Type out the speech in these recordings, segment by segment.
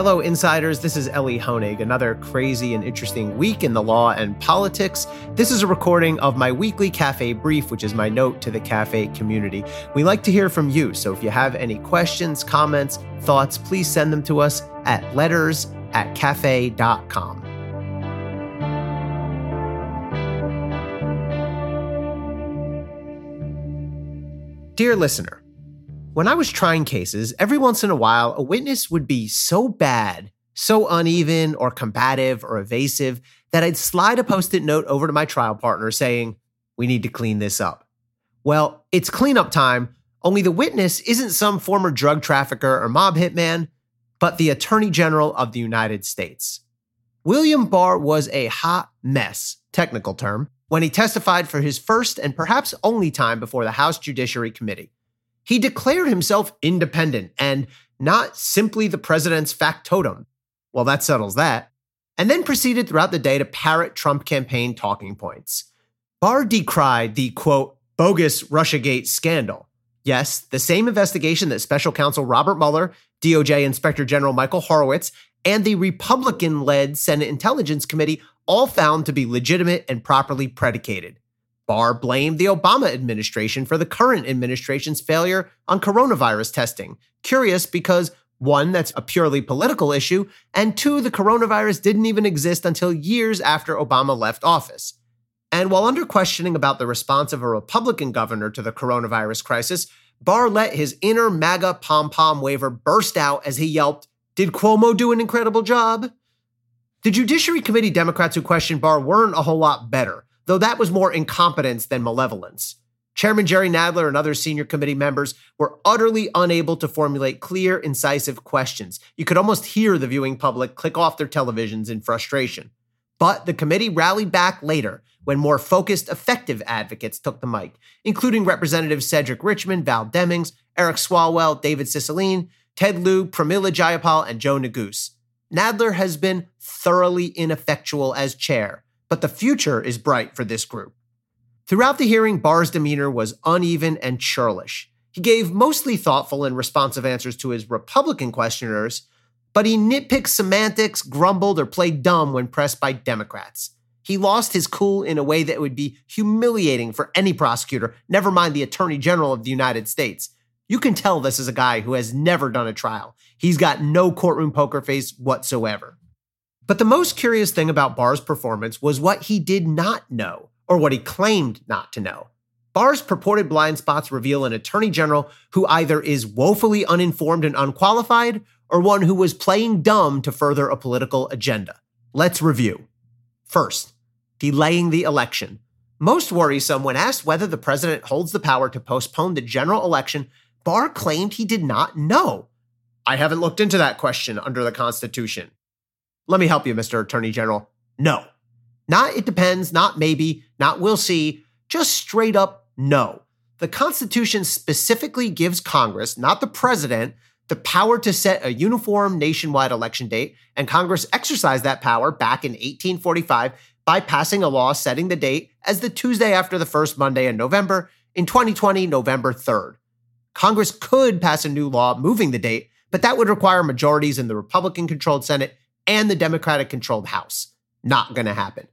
Hello, insiders. This is Elie Honig. Another crazy and interesting week in the law and politics. This is a recording of my weekly Cafe Brief, which is my note to the Cafe community. We like to hear from you, so if you have any questions, comments, thoughts, please send them to us at letters@cafe.com. Dear listener, when I was trying cases, every once in a while, a witness would be so bad, so uneven or combative or evasive that I'd slide a Post-it note over to my trial partner saying, "We need to clean this up." Well, it's cleanup time, only the witness isn't some former drug trafficker or mob hitman, but the Attorney General of the United States. William Barr was a hot mess, technical term, when he testified for his first and perhaps only time before the House Judiciary Committee. He declared himself independent and not simply the president's factotum. Well, that settles that. And then proceeded throughout the day to parrot Trump campaign talking points. Barr decried the, quote, bogus Russiagate scandal. Yes, the same investigation that special counsel Robert Mueller, DOJ Inspector General Michael Horowitz, and the Republican-led Senate Intelligence Committee all found to be legitimate and properly predicated. Barr blamed the Obama administration for the current administration's failure on coronavirus testing. Curious because, one, that's a purely political issue, and two, the coronavirus didn't even exist until years after Obama left office. And while under questioning about the response of a Republican governor to the coronavirus crisis, Barr let his inner MAGA pom-pom waver burst out as he yelped, "Did Cuomo do an incredible job?" The Judiciary Committee Democrats who questioned Barr weren't a whole lot better, though that was more incompetence than malevolence. Chairman Jerry Nadler and other senior committee members were utterly unable to formulate clear, incisive questions. You could almost hear the viewing public click off their televisions in frustration. But the committee rallied back later when more focused, effective advocates took the mic, including Representatives Cedric Richmond, Val Demings, Eric Swalwell, David Cicilline, Ted Lieu, Pramila Jayapal, and Joe Neguse. Nadler has been thoroughly ineffectual as chair, but the future is bright for this group. Throughout the hearing, Barr's demeanor was uneven and churlish. He gave mostly thoughtful and responsive answers to his Republican questioners, but he nitpicked semantics, grumbled, or played dumb when pressed by Democrats. He lost his cool in a way that would be humiliating for any prosecutor, never mind the Attorney General of the United States. You can tell this is a guy who has never done a trial. He's got no courtroom poker face whatsoever. But the most curious thing about Barr's performance was what he did not know, or what he claimed not to know. Barr's purported blind spots reveal an attorney general who either is woefully uninformed and unqualified, or one who was playing dumb to further a political agenda. Let's review. First, delaying the election. Most worrisome, when asked whether the president holds the power to postpone the general election, Barr claimed he did not know. "I haven't looked into that question under the Constitution." Let me help you, Mr. Attorney General. No. Not it depends, not maybe, not we'll see, just straight up no. The Constitution specifically gives Congress, not the president, the power to set a uniform nationwide election date, and Congress exercised that power back in 1845 by passing a law setting the date as the Tuesday after the first Monday in November, in 2020, November 3rd. Congress could pass a new law moving the date, but that would require majorities in the Republican-controlled Senate and the Democratic-controlled House. Not going to happen.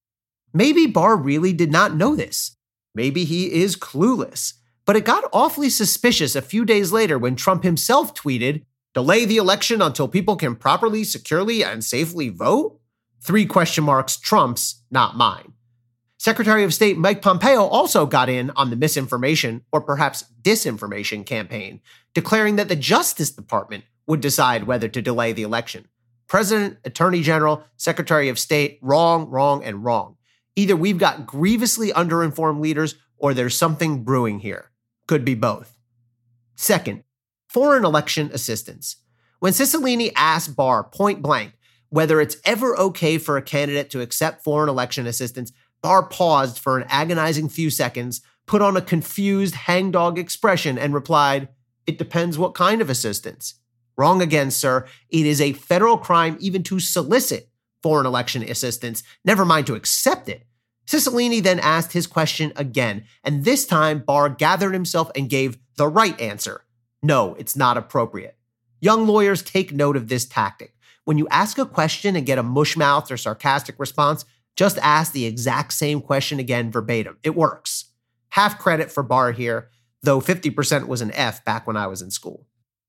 Maybe Barr really did not know this. Maybe he is clueless. But it got awfully suspicious a few days later when Trump himself tweeted, "Delay the election until people can properly, securely, and safely vote?" 3 question marks, Trump's, not mine. Secretary of State Mike Pompeo also got in on the misinformation, or perhaps disinformation campaign, declaring that the Justice Department would decide whether to delay the election. President, Attorney General, Secretary of State, wrong, wrong, and wrong. Either we've got grievously underinformed leaders or there's something brewing here. Could be both. Second, foreign election assistance. When Cicilline asked Barr point blank whether it's ever okay for a candidate to accept foreign election assistance, Barr paused for an agonizing few seconds, put on a confused hangdog expression, and replied, "It depends what kind of assistance." Wrong again, sir. It is a federal crime even to solicit foreign election assistance, never mind to accept it. Cicilline then asked his question again, and this time Barr gathered himself and gave the right answer. No, it's not appropriate. Young lawyers take note of this tactic. when you ask a question and get a mush-mouthed or sarcastic response, just ask the exact same question again verbatim. It works. Half credit for Barr here, though 50% was an F back when I was in school.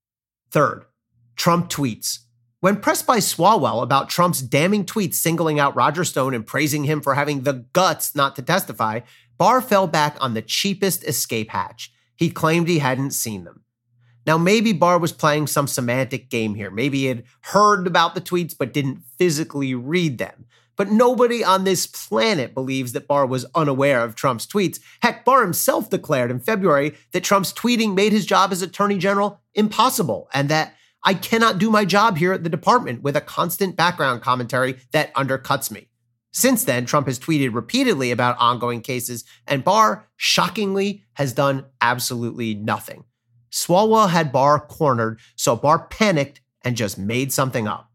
Third, Trump tweets. When pressed by Swalwell about Trump's damning tweets singling out Roger Stone and praising him for having the guts not to testify, Barr fell back on the cheapest escape hatch. He claimed he hadn't seen them. Now, maybe Barr was playing some semantic game here. Maybe he had heard about the tweets but didn't physically read them. But nobody on this planet believes that Barr was unaware of Trump's tweets. Heck, Barr himself declared in February that Trump's tweeting made his job as Attorney General impossible, and that I cannot do my job here at the department with a constant background commentary that undercuts me. Since then, Trump has tweeted repeatedly about ongoing cases, and Barr, shockingly, has done absolutely nothing. Swalwell had Barr cornered, so Barr panicked and just made something up.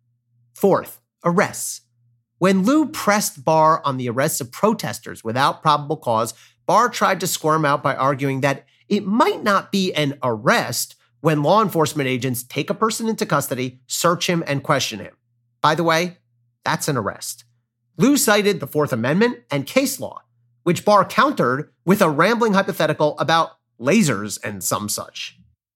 Fourth, arrests. When Lou pressed Barr on the arrests of protesters without probable cause, Barr tried to squirm out by arguing that it might not be an arrest when law enforcement agents take a person into custody, search him, and question him. By the way, that's an arrest. Lou cited the Fourth Amendment and case law, which Barr countered with a rambling hypothetical about lasers and some such.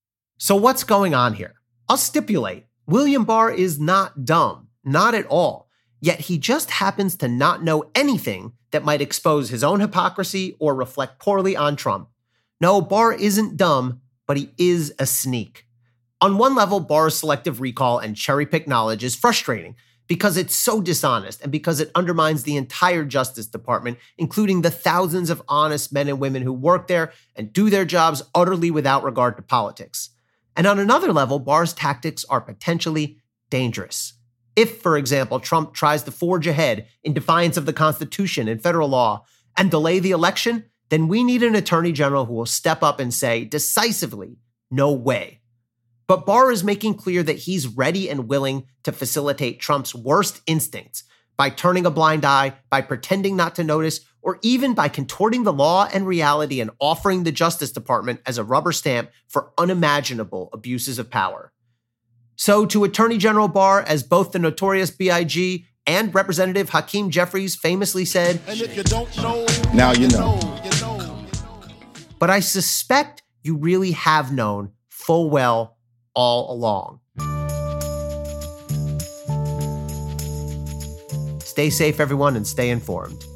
So what's going on here? I'll stipulate, William Barr is not dumb, not at all. Yet he just happens to not know anything that might expose his own hypocrisy or reflect poorly on Trump. No, Barr isn't dumb, but he is a sneak. On one level, Barr's selective recall and cherry-picked knowledge is frustrating because it's so dishonest and because it undermines the entire Justice Department, including the thousands of honest men and women who work there and do their jobs utterly without regard to politics. And on another level, Barr's tactics are potentially dangerous. If, for example, Trump tries to forge ahead in defiance of the Constitution and federal law and delay the election, then we need an attorney general who will step up and say decisively, no way. But Barr is making clear that he's ready and willing to facilitate Trump's worst instincts by turning a blind eye, by pretending not to notice, or even by contorting the law and reality and offering the Justice Department as a rubber stamp for unimaginable abuses of power. So to Attorney General Barr, as both the notorious B.I.G. and Representative Hakeem Jeffries famously said, and if you don't know, now you know. But I suspect you really have known full well all along. Stay safe, everyone, and stay informed.